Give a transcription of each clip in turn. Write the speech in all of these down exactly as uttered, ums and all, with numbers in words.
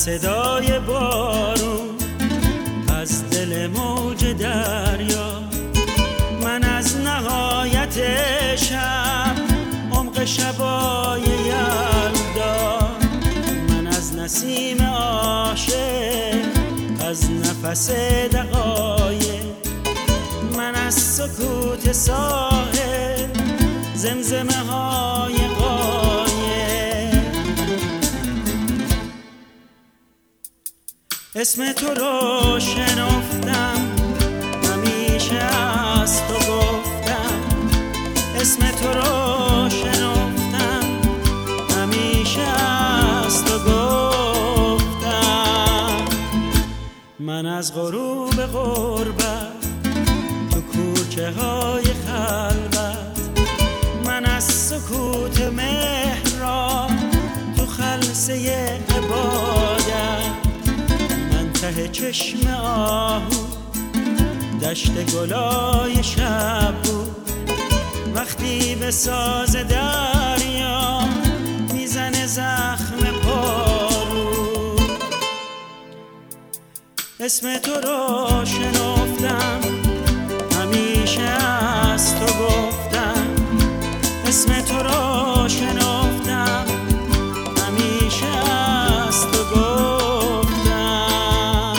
صدای بارون از دل موج دریا، من از نهایت شب عمق شبای یلدا، من از نسیم عاشق از نفس دقایق، من از سکوت ساحل زمزمه های قایق. اسم تو رو شنفتم همیشه از تو گفتم، اسم تو رو شنفتم همیشه از تو گفتم. من از غروب غربت تو کوچه های خلوت، من از سکوت مهراب تو خلسه عبادت، من ته چشم آهو دشت گلای شب بود، وقتی به ساز دریا میزنه زخم پارو. اسم تو رو شنفتم همیشه از تو گفتم، اسم تو رو شنفتم همیشه از تو گفتم.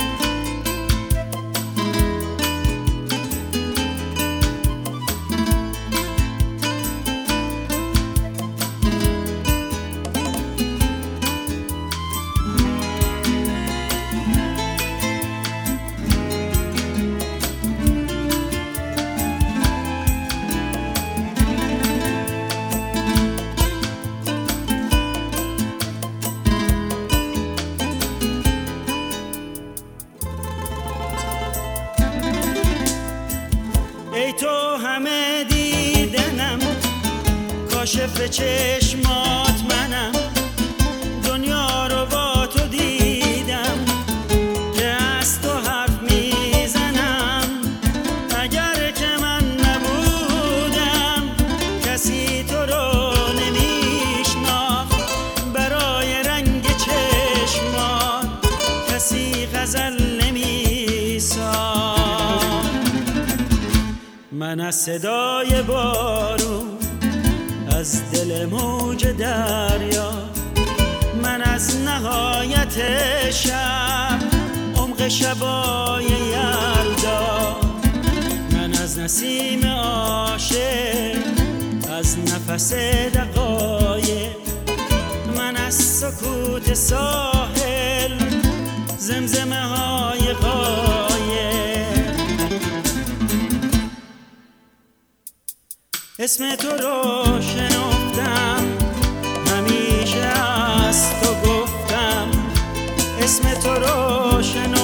ای تو همه دیدنم کاشف چشمات منم، دنیا رو با تو دیدم که از تو حرف میزنم. اگر که من نبودم کسی تو رو نمیشناخت، برای رنگ چشمات کسی غزل نمیساخت. من از صدای بارون از دل موج دریا، من از نهایت شب عمق شبای یلدا، من از نسیم عاشق از نفس دقایق، من از سکوت ساحل زمزمه های قایق. اسم تو رو شنفتم همیشه از تو گفتم، اسم تو رو شنفتم